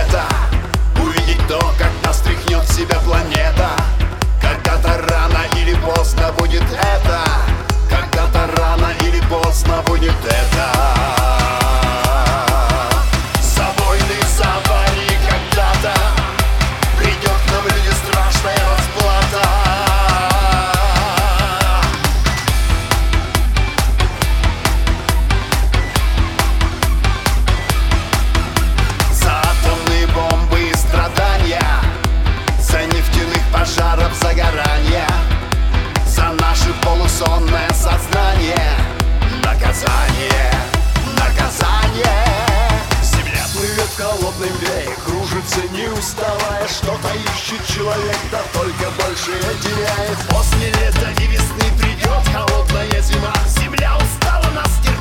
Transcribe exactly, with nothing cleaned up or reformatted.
света, увидеть то, как нас тряхнет в себя планета. Когда-то рано или поздно будет это, когда-то рано или поздно будет это. Забойный завари когда-то придет к нам в люди страшная расплата. За атомные бомбы и страдания, за нефтяных пожаров загорания, за наше полусонное сознание. Наказание, наказание. Земля плывет в холодной мгле, кружится не уставая. Что-то ищет человек, да только больше теряет. После лета и весны придет холодная зима. Земля устала нас терпеть.